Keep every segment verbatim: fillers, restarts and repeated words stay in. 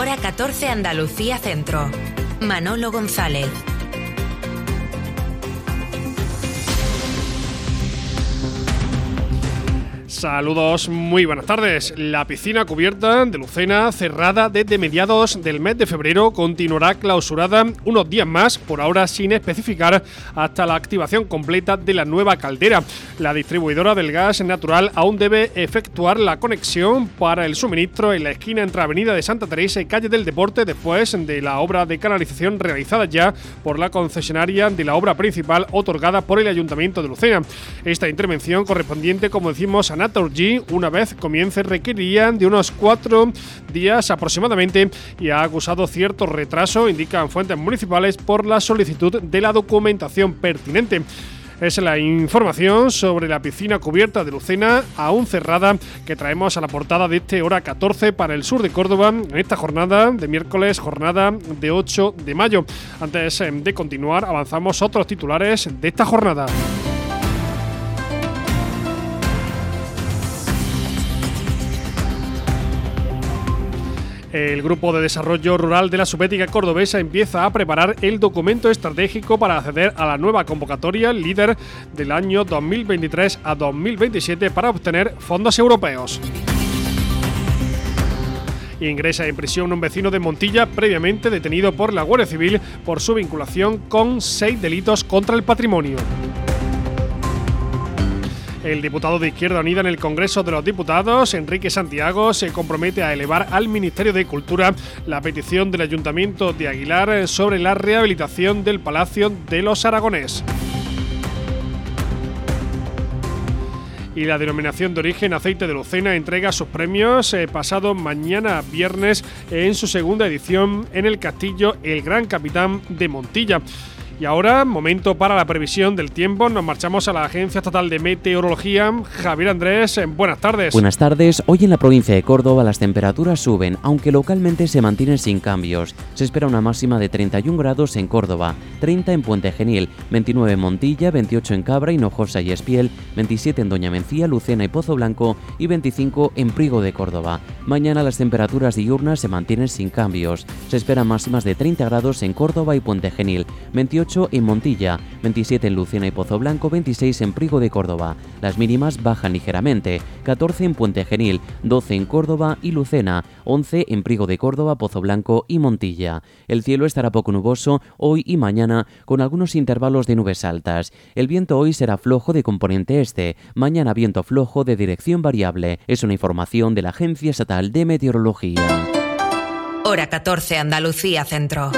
Hora catorce Andalucía Centro. Manolo González. Saludos, muy buenas tardes. La piscina cubierta de Lucena, cerrada desde mediados del mes de febrero, continuará clausurada unos días más, por ahora sin especificar, hasta la activación completa de la nueva caldera. La distribuidora del gas natural aún debe efectuar la conexión para el suministro en la esquina entre Avenida de Santa Teresa y Calle del Deporte, después de la obra de canalización realizada ya por la concesionaria de la obra principal otorgada por el Ayuntamiento de Lucena. Esta intervención correspondiente, como decimos, a Naturgy, una vez comience, requeriría de unos cuatro días aproximadamente y ha acusado cierto retraso, indican fuentes municipales, por la solicitud de la documentación pertinente. Es la información sobre la piscina cubierta de Lucena, aún cerrada, que traemos a la portada de este Hora catorce para el sur de Córdoba, en esta jornada de miércoles, jornada de ocho de mayo. Antes de continuar, avanzamos otros titulares de esta jornada. El Grupo de Desarrollo Rural de la Subética Cordobesa empieza a preparar el documento estratégico para acceder a la nueva convocatoria líder del año dos mil veintitrés a dos mil veintisiete para obtener fondos europeos. Ingresa en prisión un vecino de Montilla previamente detenido por la Guardia Civil por su vinculación con seis delitos contra el patrimonio. El diputado de Izquierda Unida en el Congreso de los Diputados, Enrique Santiago, se compromete a elevar al Ministerio de Cultura la petición del Ayuntamiento de Aguilar sobre la rehabilitación del Palacio de los Aragonés. Y la denominación de origen Aceite de Lucena entrega sus premios eh, pasado mañana viernes en su segunda edición en el Castillo El Gran Capitán de Montilla. Y ahora, momento para la previsión del tiempo. Nos marchamos a la Agencia Estatal de Meteorología. Javier Andrés, buenas tardes. Buenas tardes. Hoy en la provincia de Córdoba las temperaturas suben, aunque localmente se mantienen sin cambios. Se espera una máxima de treinta y un grados en Córdoba, treinta en Puente Genil, veintinueve en Montilla, veintiocho en Cabra, Hinojosa y Espiel, veintisiete en Doña Mencía, Lucena y Pozo Blanco y veinticinco en Priego de Córdoba. Mañana las temperaturas diurnas se mantienen sin cambios. Se esperan máximas de treinta grados en Córdoba y Puente Genil, veintiocho en Montilla, veintisiete en Lucena y Pozo Blanco, veintiséis en Priego de Córdoba. Las mínimas bajan ligeramente, catorce en Puente Genil, doce en Córdoba y Lucena, once en Priego de Córdoba, Pozo Blanco y Montilla. El cielo estará poco nuboso hoy y mañana con algunos intervalos de nubes altas. El viento hoy será flojo de componente este, mañana viento flojo de dirección variable. Es una información de la Agencia Estatal de Meteorología. Hora catorce Andalucía Centro.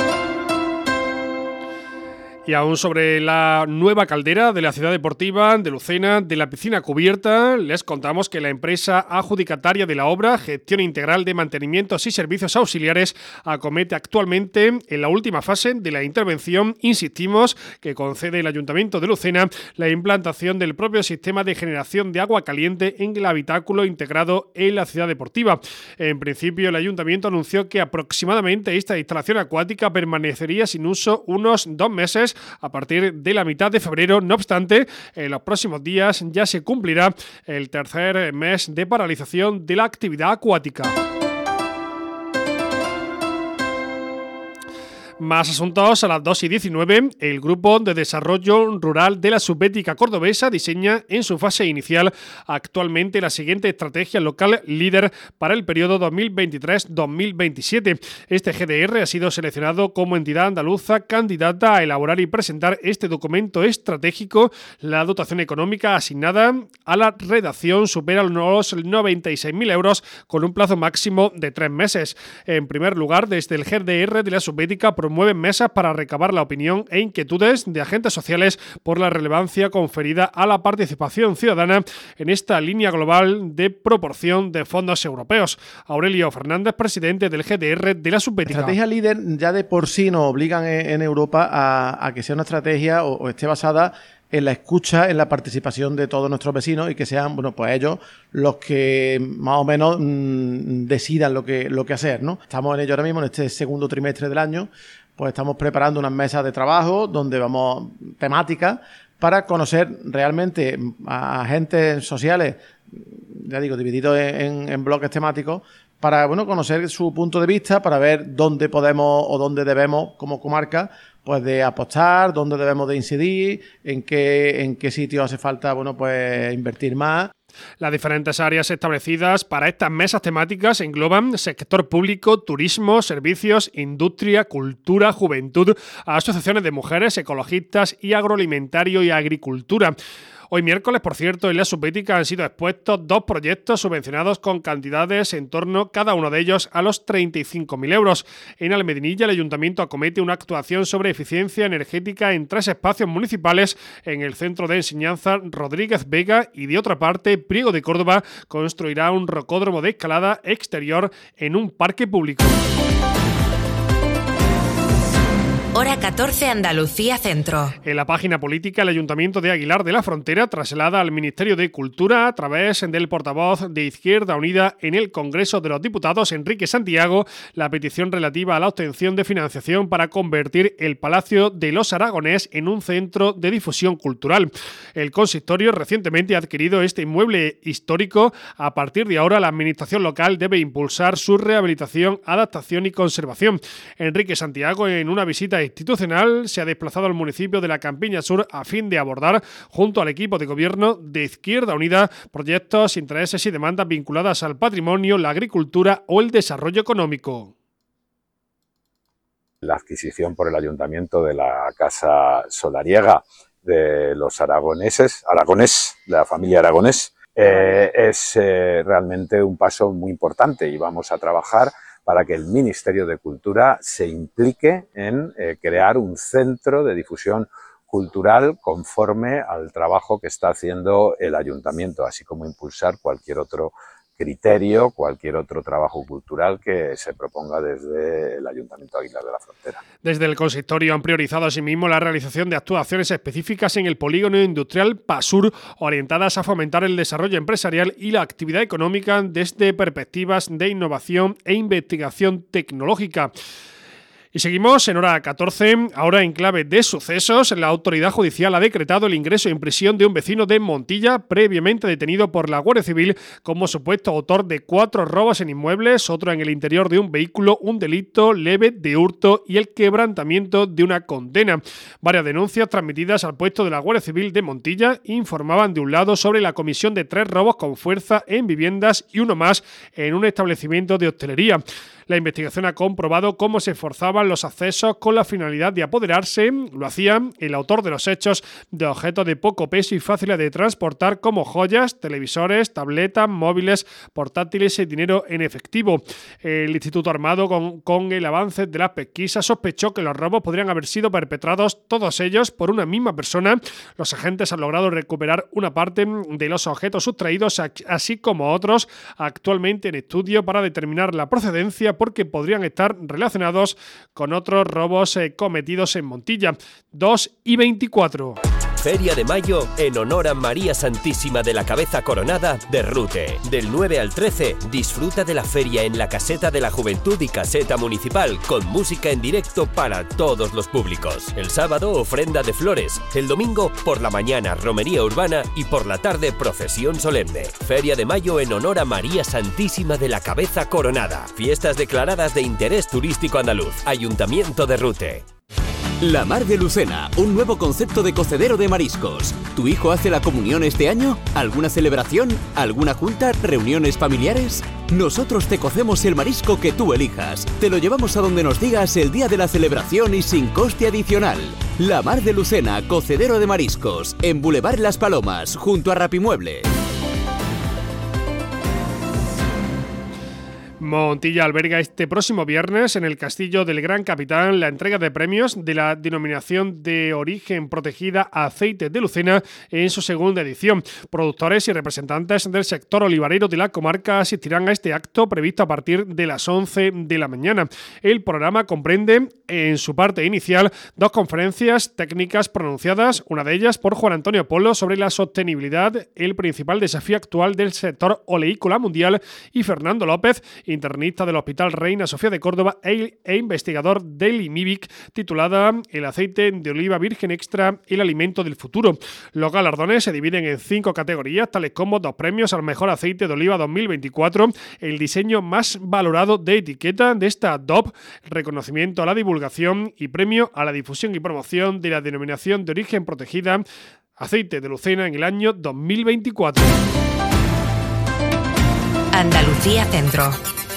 Y aún sobre la nueva caldera de la ciudad deportiva de Lucena, de la piscina cubierta, les contamos que la empresa adjudicataria de la obra, Gestión Integral de Mantenimientos y Servicios Auxiliares, acomete actualmente en la última fase de la intervención, insistimos, que concede el Ayuntamiento de Lucena, la implantación del propio sistema de generación de agua caliente en el habitáculo integrado en la ciudad deportiva. En principio, el Ayuntamiento anunció que aproximadamente esta instalación acuática permanecería sin uso unos dos meses a partir de la mitad de febrero. No obstante, en los próximos días ya se cumplirá el tercer mes de paralización de la actividad acuática. Más asuntos a las dos y diecinueve. El Grupo de Desarrollo Rural de la Subética Cordobesa diseña en su fase inicial actualmente la siguiente estrategia local líder para el periodo dos mil veintitrés dos mil veintisiete. Este G D R ha sido seleccionado como entidad andaluza candidata a elaborar y presentar este documento estratégico. La dotación económica asignada a la redacción supera los noventa y seis mil euros con un plazo máximo de tres meses. En primer lugar, desde el G D R de la Subética promueven mesas para recabar la opinión e inquietudes de agentes sociales por la relevancia conferida a la participación ciudadana en esta línea global de proporción de fondos europeos. Aurelio Fernández, presidente del G D R de la Subética. La estrategia líder ya de por sí nos obligan en, en Europa a, a que sea una estrategia o, o esté basada en la escucha, en la participación de todos nuestros vecinos y que sean, bueno, pues ellos los que más o menos mmm, decidan lo que, lo que hacer, ¿no? Estamos en ello ahora mismo, en este segundo trimestre del año, pues estamos preparando unas mesas de trabajo donde vamos temáticas para conocer realmente a agentes sociales ya digo, divididos en, en, en bloques temáticos, para, bueno, conocer su punto de vista, para ver dónde podemos o dónde debemos, como comarca, pues de apostar, dónde debemos de incidir, en qué, en qué sitio hace falta, bueno, pues invertir más. Las diferentes áreas establecidas para estas mesas temáticas engloban sector público, turismo, servicios, industria, cultura, juventud, asociaciones de mujeres, ecologistas y agroalimentario y agricultura. Hoy miércoles, por cierto, en la Subbética han sido expuestos dos proyectos subvencionados con cantidades en torno, cada uno de ellos, a los treinta y cinco mil euros. En Almedinilla, el Ayuntamiento acomete una actuación sobre eficiencia energética en tres espacios municipales en el Centro de Enseñanza Rodríguez Vega y, de otra parte, Priego de Córdoba construirá un rocódromo de escalada exterior en un parque público. Hora catorce, Andalucía Centro. En la página política, el Ayuntamiento de Aguilar de la Frontera traslada al Ministerio de Cultura, a través del portavoz de Izquierda Unida en el Congreso de los Diputados, Enrique Santiago, la petición relativa a la obtención de financiación para convertir el Palacio de los Aragonés en un centro de difusión cultural. El consistorio recientemente ha adquirido este inmueble histórico. A partir de ahora, la Administración local debe impulsar su rehabilitación, adaptación y conservación. Enrique Santiago, en una visita institucional, se ha desplazado al municipio de la Campiña Sur a fin de abordar, junto al equipo de gobierno de Izquierda Unida, proyectos, intereses y demandas vinculadas al patrimonio, la agricultura o el desarrollo económico. La adquisición por el Ayuntamiento de la Casa Solariega de los aragoneses, aragonés, de la familia Aragonés, eh, es eh, realmente un paso muy importante y vamos a trabajar para que el Ministerio de Cultura se implique en eh, crear un centro de difusión cultural conforme al trabajo que está haciendo el Ayuntamiento, así como impulsar cualquier otro criterio, cualquier otro trabajo cultural que se proponga desde el Ayuntamiento de Aguilar de la Frontera. Desde el consistorio han priorizado asimismo la realización de actuaciones específicas en el polígono industrial Pasur, orientadas a fomentar el desarrollo empresarial y la actividad económica desde perspectivas de innovación e investigación tecnológica. Y seguimos en hora catorce, ahora en clave de sucesos. La autoridad judicial ha decretado el ingreso en prisión de un vecino de Montilla, previamente detenido por la Guardia Civil como supuesto autor de cuatro robos en inmuebles, otro en el interior de un vehículo, un delito leve de hurto y el quebrantamiento de una condena. Varias denuncias transmitidas al puesto de la Guardia Civil de Montilla informaban de un lado sobre la comisión de tres robos con fuerza en viviendas y uno más en un establecimiento de hostelería. La investigación ha comprobado cómo se forzaban los accesos con la finalidad de apoderarse, lo hacían el autor de los hechos, de objetos de poco peso y fáciles de transportar como joyas, televisores, tabletas, móviles, portátiles y dinero en efectivo. El Instituto Armado, con, con el avance de las pesquisas, sospechó que los robos podrían haber sido perpetrados todos ellos por una misma persona. Los agentes han logrado recuperar una parte de los objetos sustraídos, así como otros actualmente en estudio para determinar la procedencia, porque podrían estar relacionados con otros robos eh, cometidos en Montilla. dos y veinticuatro. Feria de Mayo en honor a María Santísima de la Cabeza Coronada de Rute. Del nueve al trece, disfruta de la feria en la Caseta de la Juventud y Caseta Municipal, con música en directo para todos los públicos. El sábado, ofrenda de flores. El domingo, por la mañana, romería urbana y por la tarde, procesión solemne. Feria de Mayo en honor a María Santísima de la Cabeza Coronada. Fiestas declaradas de interés turístico andaluz. Ayuntamiento de Rute. La Mar de Lucena, un nuevo concepto de cocedero de mariscos. ¿Tu hijo hace la comunión este año? ¿Alguna celebración? ¿Alguna junta? ¿Reuniones familiares? Nosotros te cocemos el marisco que tú elijas. Te lo llevamos a donde nos digas el día de la celebración y sin coste adicional. La Mar de Lucena, cocedero de mariscos, en Boulevard Las Palomas, junto a Rapimueble. Montilla alberga este próximo viernes en el Castillo del Gran Capitán la entrega de premios de la denominación de origen protegida Aceite de Lucena en su segunda edición. Productores y representantes del sector olivarero de la comarca asistirán a este acto previsto a partir de las once de la mañana. El programa comprende en su parte inicial dos conferencias técnicas pronunciadas, una de ellas por Juan Antonio Polo sobre la sostenibilidad, el principal desafío actual del sector oleícola mundial, y Fernando López, internista del Hospital Reina Sofía de Córdoba e, e investigador del I M I B I C, titulada El aceite de oliva virgen extra, el alimento del futuro. Los galardones se dividen en cinco categorías, tales como dos premios al mejor aceite de oliva dos mil veinticuatro, el diseño más valorado de etiqueta de esta D O P, reconocimiento a la divulgación y premio a la difusión y promoción de la denominación de origen protegida Aceite de Lucena en el año dos mil veinticuatro. Andalucía Centro.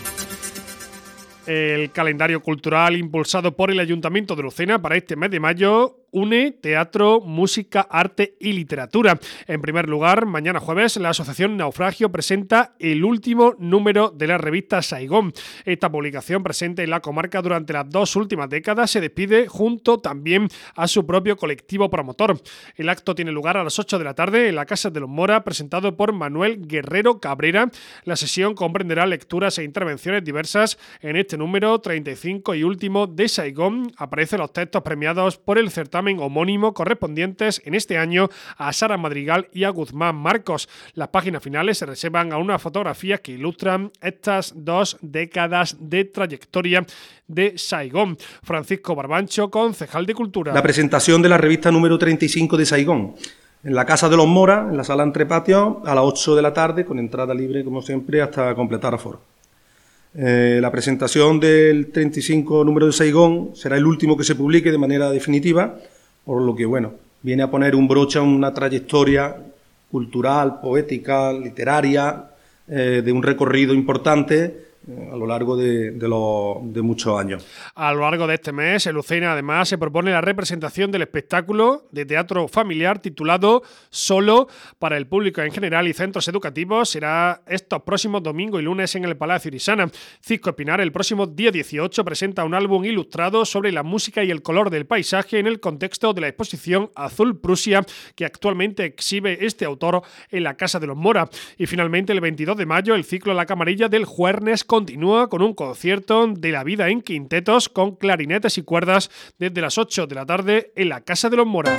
El calendario cultural impulsado por el Ayuntamiento de Lucena para este mes de mayo une teatro, música, arte y literatura. En primer lugar, mañana jueves, la Asociación Naufragio presenta el último número de la revista Saigón. Esta publicación, presente en la comarca durante las dos últimas décadas, se despide junto también a su propio colectivo promotor. El acto tiene lugar a las ocho de la tarde en la Casa de los Mora, presentado por Manuel Guerrero Cabrera. La sesión comprenderá lecturas e intervenciones diversas. En este número treinta y cinco y último de Saigón aparecen los textos premiados por el certamen homónimo, correspondientes en este año a Sara Madrigal y a Guzmán Marcos. Las páginas finales se reservan a unas fotografías que ilustran estas dos décadas de trayectoria de Saigón. Francisco Barbancho, concejal de Cultura. La presentación de la revista número treinta y cinco de Saigón en la Casa de los Mora, en la sala entre patios, a las ocho de la tarde, con entrada libre, como siempre, hasta completar aforo. Eh, la presentación del treinta y cinco número de Saigón será el último que se publique de manera definitiva, por lo que, bueno, viene a poner un broche a una trayectoria cultural, poética, literaria, eh, de un recorrido importante eh, a lo largo de, de, lo, de muchos años. A lo largo de este mes, en Lucena, además, se propone la representación del espectáculo de teatro familiar titulado Solo para el público en general y centros educativos. Será estos próximos domingo y lunes en el Palacio Irisana. Cisco Espinar, el próximo día dieciocho, presenta un álbum ilustrado sobre la música y el color del paisaje en el contexto de la exposición Azul Prusia, que actualmente exhibe este autor en la Casa de los Mora. Y finalmente, el veintidós de mayo, el ciclo La Camarilla del Juernes continúa con un concierto de la vida en quintetos con clarinetes y cuerdas desde las ocho de la tarde en la Casa de los Mora.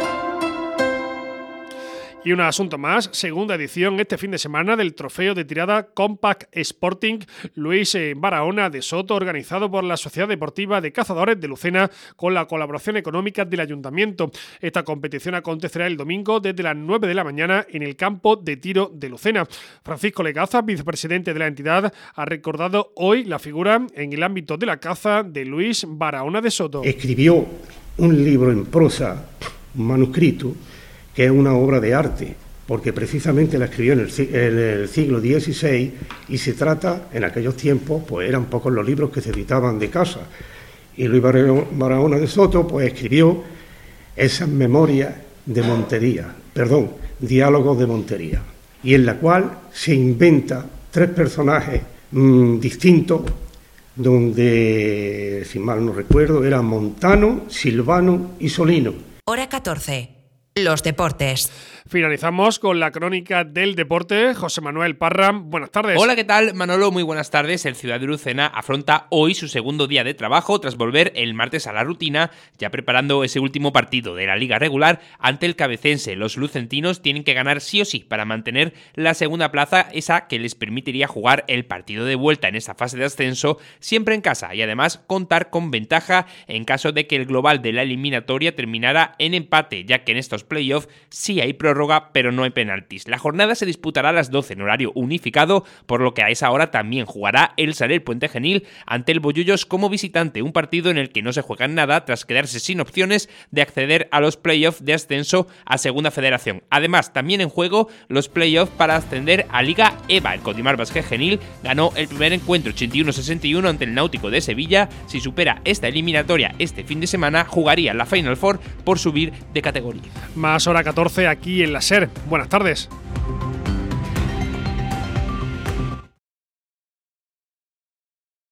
Y un asunto más, segunda edición este fin de semana del trofeo de tirada Compact Sporting Luis Barahona de Soto, organizado por la Sociedad Deportiva de Cazadores de Lucena con la colaboración económica del Ayuntamiento. Esta competición acontecerá el domingo desde las nueve de la mañana en el campo de tiro de Lucena. Francisco Legaza, vicepresidente de la entidad, ha recordado hoy la figura en el ámbito de la caza de Luis Barahona de Soto. Escribió un libro en prosa, un manuscrito, que es una obra de arte, porque precisamente la escribió en el, en el siglo dieciséis y se trata, en aquellos tiempos, pues eran pocos los libros que se editaban de casa. Y Luis Barahona de Soto, pues escribió esas memorias de Montería, perdón, diálogos de Montería, y en la cual se inventa tres personajes mmm, distintos, donde, si mal no recuerdo, eran Montano, Silvano y Solino. Hora catorce. Los deportes. Finalizamos con la crónica del deporte. José Manuel Parra, buenas tardes. Hola, ¿qué tal? Manolo, muy buenas tardes. El Ciudad de Lucena afronta hoy su segundo día de trabajo tras volver el martes a la rutina, ya preparando ese último partido de la liga regular ante el Cabecense. Los lucentinos tienen que ganar sí o sí para mantener la segunda plaza, esa que les permitiría jugar el partido de vuelta en esa fase de ascenso, siempre en casa, y además contar con ventaja en caso de que el global de la eliminatoria terminara en empate, ya que en estos playoffs sí hay prórroga, pero no hay penaltis. La jornada se disputará a las doce en horario unificado, por lo que a esa hora también jugará el Saler Puente Genil ante el Bollullos como visitante, un partido en el que no se juega nada tras quedarse sin opciones de acceder a los playoffs de ascenso a Segunda Federación. Además, también en juego los playoffs para ascender a Liga E V A. El Codimar Basquet Genil ganó el primer encuentro ochenta y uno a sesenta y uno ante el Náutico de Sevilla. Si supera esta eliminatoria este fin de semana, jugaría la Final Four por subir de categoría. Más hora catorce aquí en la SER. Buenas tardes.